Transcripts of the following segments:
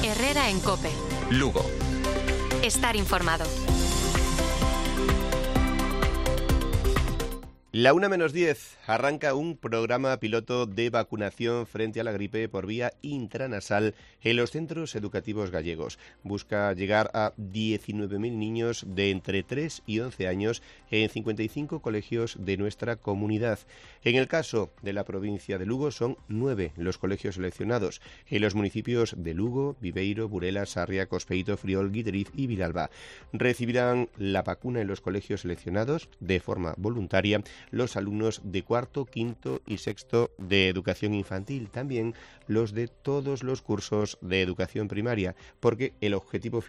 Herrera en COPE. Lugo. Estar informado. La 1:10 arranca un programa piloto de vacunación frente a la gripe por vía intranasal en los centros educativos gallegos. Busca llegar a 19.000 niños de entre 3 y 11 años en 55 colegios de nuestra comunidad. En el caso de la provincia de Lugo son 9 los colegios seleccionados en los municipios de Lugo, Viveiro, Burela, Sarria, Cospeito, Friol, Guideriz y Vilalba. Recibirán la vacuna en los colegios seleccionados de forma voluntaria los alumnos de cuarto, quinto y sexto de educación infantil, también los de todos los cursos de educación primaria, porque el objetivo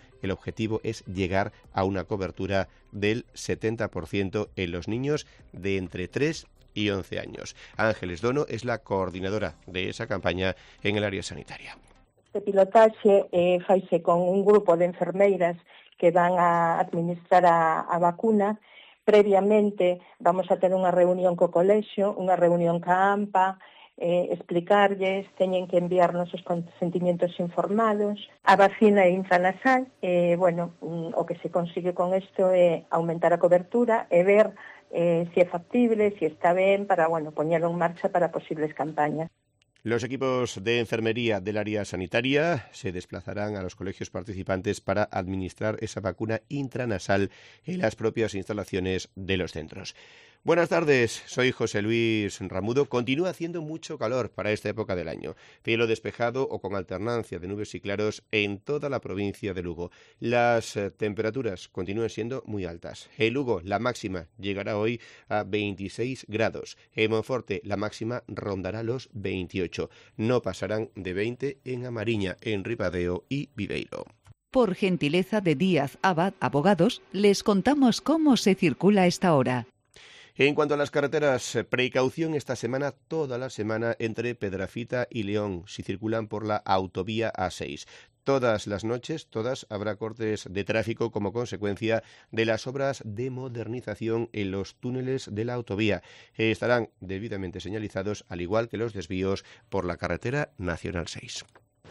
es llegar a una cobertura del 70% en los niños de entre 3 y 11 años. Ángeles Dono es la coordinadora de esa campaña en el área sanitaria. Este pilotaxe faise con un grupo de enfermeiras que van a administrar a vacuna. Previamente vamos a ter unha reunión co colexio, unha reunión ca AMPA, explicarlles, teñen que enviarnos os consentimientos informados. A vacina intranasal, o que se consigue con isto é aumentar a cobertura e ver se é factible, se está ben, para poñelo en marcha para posibles campañas. Los equipos de enfermería del área sanitaria se desplazarán a los colegios participantes para administrar esa vacuna intranasal en las propias instalaciones de los centros. Buenas tardes, soy José Luis Ramudo. Continúa haciendo mucho calor para esta época del año. Cielo despejado o con alternancia de nubes y claros en toda la provincia de Lugo. Las temperaturas continúan siendo muy altas. En Lugo la máxima llegará hoy a 26 grados. En Monforte la máxima rondará los 28. No pasarán de 20 en Amariña, en Ribadeo y Viveiro. Por gentileza de Díaz Abad Abogados, les contamos cómo se circula a esta hora. En cuanto a las carreteras, precaución esta semana, toda la semana, entre Pedrafita y León, si circulan por la autovía A6. Todas las noches, habrá cortes de tráfico como consecuencia de las obras de modernización en los túneles de la autovía. Estarán debidamente señalizados, al igual que los desvíos por la carretera Nacional 6.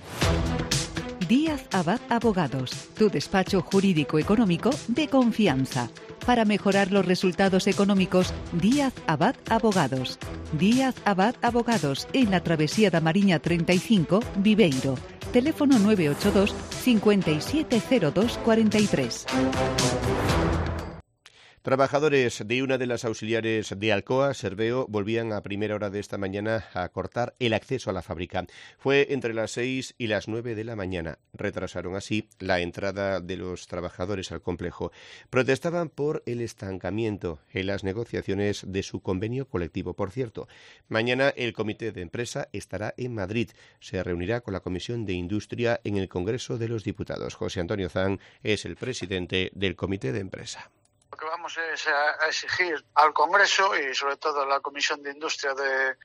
Díaz Abad Abogados, tu despacho jurídico económico de confianza. Para mejorar los resultados económicos, Díaz Abad Abogados. Díaz Abad Abogados, en la travesía da Mariña 35, Viveiro. Teléfono 982 570243. Trabajadores de una de las auxiliares de Alcoa, Serveo, volvían a primera hora de esta mañana a cortar el acceso a la fábrica. Fue entre las 6 y las 9 de la mañana. Retrasaron así la entrada de los trabajadores al complejo. Protestaban por el estancamiento en las negociaciones de su convenio colectivo. Por cierto, mañana el comité de empresa estará en Madrid. Se reunirá con la Comisión de Industria en el Congreso de los Diputados. José Antonio Zan es el presidente del comité de empresa. Lo que vamos es a exigir al Congreso y sobre todo a la Comisión de Industria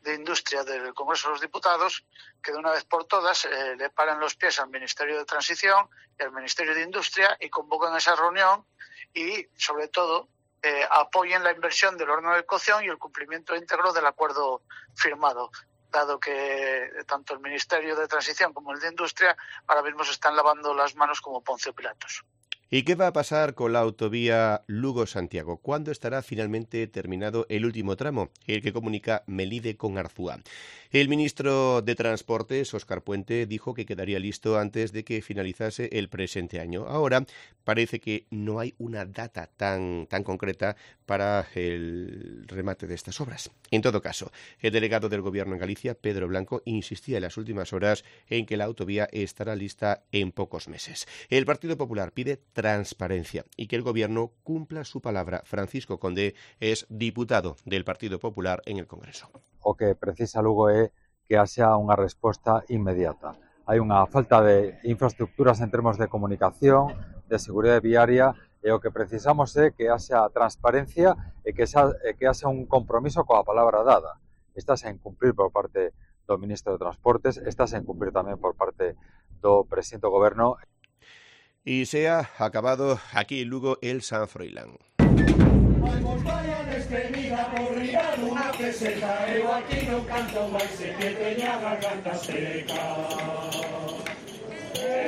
del Congreso de los Diputados que de una vez por todas le paren los pies al Ministerio de Transición y al Ministerio de Industria y convoquen esa reunión y sobre todo apoyen la inversión del horno de cocción y el cumplimiento íntegro del acuerdo firmado, dado que tanto el Ministerio de Transición como el de Industria ahora mismo se están lavando las manos como Poncio Pilatos. ¿Y qué va a pasar con la autovía Lugo-Santiago? ¿Cuándo estará finalmente terminado el último tramo, el que comunica Melide con Arzúa? El ministro de Transportes, Óscar Puente, dijo que quedaría listo antes de que finalizase el presente año. Ahora parece que no hay una data tan concreta para el remate de estas obras. En todo caso, el delegado del Gobierno en Galicia, Pedro Blanco, insistía en las últimas horas en que la autovía estará lista en pocos meses. El Partido Popular pide transparencia y que el Gobierno cumpla su palabra. Francisco Conde es diputado del Partido Popular en el Congreso. O que precisa Lugo é que haxa unha resposta inmediata. Hai unha falta de infraestructuras en termos de comunicación, de seguridade viaria, e o que precisamos é que haxa transparencia e que haxa un compromiso coa palabra dada. Está sen cumprir por parte do ministro de Transportes, está sen cumprir tamén por parte do presidente do Goberno. Y se ha acabado aquí en Lugo el San Froilán. Vamos, vayan espremida por rigar unha peseta. Eu aquí non canto máis, se que teña garganta seca.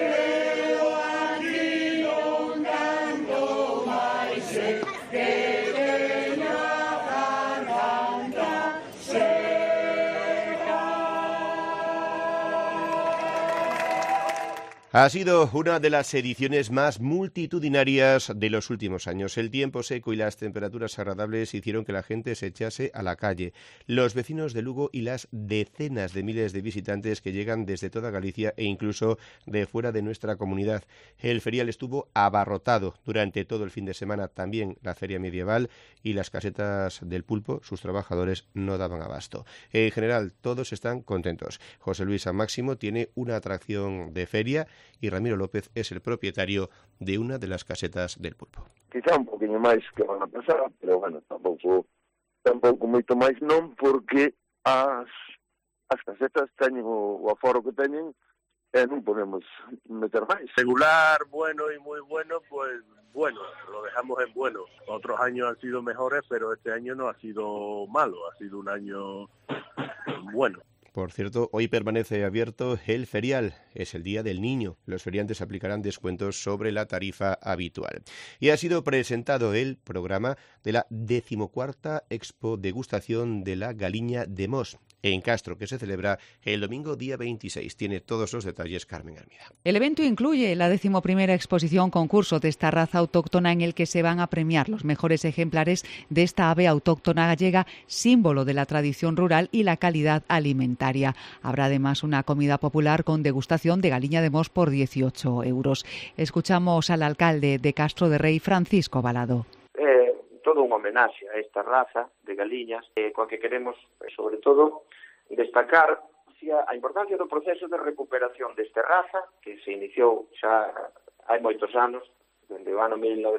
Ha sido una de las ediciones más multitudinarias de los últimos años. El tiempo seco y las temperaturas agradables hicieron que la gente se echase a la calle. Los vecinos de Lugo y las decenas de miles de visitantes que llegan desde toda Galicia e incluso de fuera de nuestra comunidad. El ferial estuvo abarrotado durante todo el fin de semana. También la feria medieval y las casetas del pulpo, sus trabajadores no daban abasto. En general, todos están contentos. José Luis San Máximo tiene una atracción de feria y Ramiro López es el propietario de una de las casetas del pulpo. Quizá un poquinho máis que van a pasar, pero bueno, tampouco moito máis non, porque as casetas teñen o aforo que teñen e non podemos meter máis. Regular, bueno y muy bueno, pues bueno, lo dejamos en bueno. Otros años han sido mejores, pero este año no ha sido malo, ha sido un año bueno. Por cierto, hoy permanece abierto el ferial. Es el Día del Niño. Los feriantes aplicarán descuentos sobre la tarifa habitual. Y ha sido presentado el programa de la 14ª Expo Degustación de la Galiña de Mos en Castro, que se celebra el domingo día 26. Tiene todos los detalles Carmen Hermida. El evento incluye la 11ª exposición concurso de esta raza autóctona en el que se van a premiar los mejores ejemplares de esta ave autóctona gallega, símbolo de la tradición rural y la calidad alimentaria. Habrá además una comida popular con degustación de galiña de Mos por 18 euros. Escuchamos al alcalde de Castro de Rei, Francisco Balado. Todo un homenaxe a esta raza de galiñas, coa que queremos, sobre todo, destacar a importancia do proceso de recuperación desta raza, que se iniciou xa hai moitos anos, dende o ano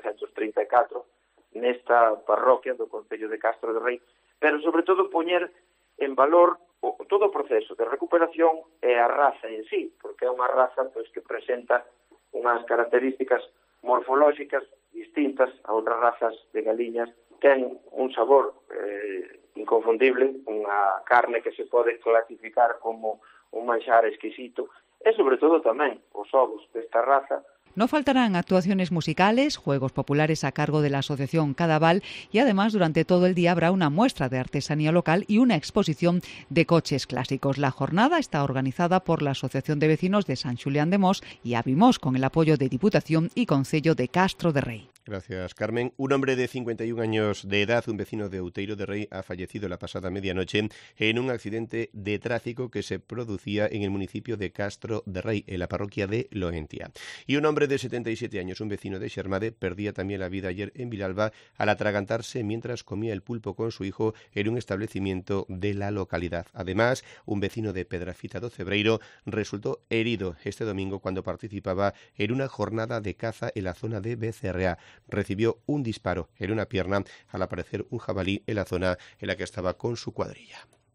1934, nesta parroquia do concello de Castro de Rei, pero sobre todo poñer en valor todo o proceso de recuperación e a raza en sí, porque é unha raza pois, que presenta unhas características morfolóxicas distintas a outras razas de galiñas. Ten un sabor inconfundible, unha carne que se pode clasificar como un manxar exquisito, e sobre todo tamén os ovos desta raza. No faltarán actuaciones musicales, juegos populares a cargo de la Asociación Cadaval y además durante todo el día habrá una muestra de artesanía local y una exposición de coches clásicos. La jornada está organizada por la Asociación de Vecinos de San Xulián de Mos y Avimos con el apoyo de Diputación y Concello de Castro de Rei. Gracias, Carmen. Un hombre de 51 años de edad, un vecino de Outeiro de Rei, ha fallecido la pasada medianoche en un accidente de tráfico que se producía en el municipio de Castro de Rei, en la parroquia de Loentia. Y un hombre de 77 años, un vecino de Xermade, perdía también la vida ayer en Vilalba al atragantarse mientras comía el pulpo con su hijo en un establecimiento de la localidad. Además, un vecino de Pedrafita do Cebreiro resultó herido este domingo cuando participaba en una jornada de caza en la zona de Becerrea. Recibió un disparo en una pierna al aparecer un jabalí en la zona en la que estaba con su cuadrilla.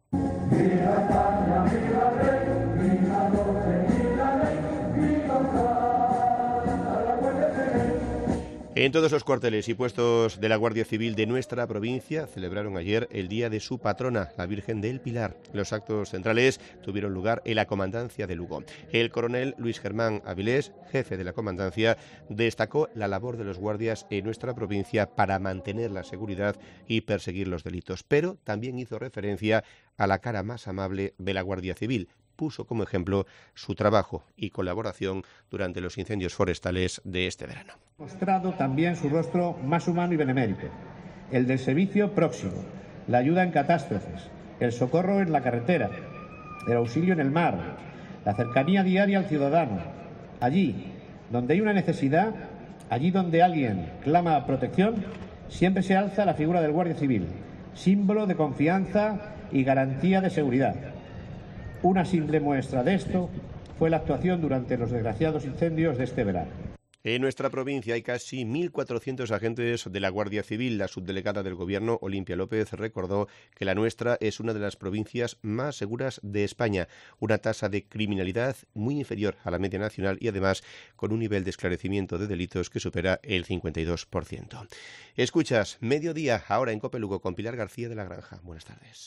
En todos los cuarteles y puestos de la Guardia Civil de nuestra provincia celebraron ayer el día de su patrona, la Virgen del Pilar. Los actos centrales tuvieron lugar en la comandancia de Lugo. El coronel Luis Germán Avilés, jefe de la comandancia, destacó la labor de los guardias en nuestra provincia para mantener la seguridad y perseguir los delitos, pero también hizo referencia a la cara más amable de la Guardia Civil. Puso como ejemplo su trabajo y colaboración durante los incendios forestales de este verano. Mostrado también su rostro más humano y benemérito, el del servicio próximo, la ayuda en catástrofes, el socorro en la carretera, el auxilio en el mar, la cercanía diaria al ciudadano. Allí donde hay una necesidad, allí donde alguien clama protección, siempre se alza la figura del Guardia Civil, símbolo de confianza y garantía de seguridad. Una simple muestra de esto fue la actuación durante los desgraciados incendios de este verano. En nuestra provincia hay casi 1.400 agentes de la Guardia Civil. La subdelegada del Gobierno, Olimpia López, recordó que la nuestra es una de las provincias más seguras de España, una tasa de criminalidad muy inferior a la media nacional y además con un nivel de esclarecimiento de delitos que supera el 52%. Escuchas Mediodía, ahora en COPE Lugo con Pilar García de la Granja. Buenas tardes.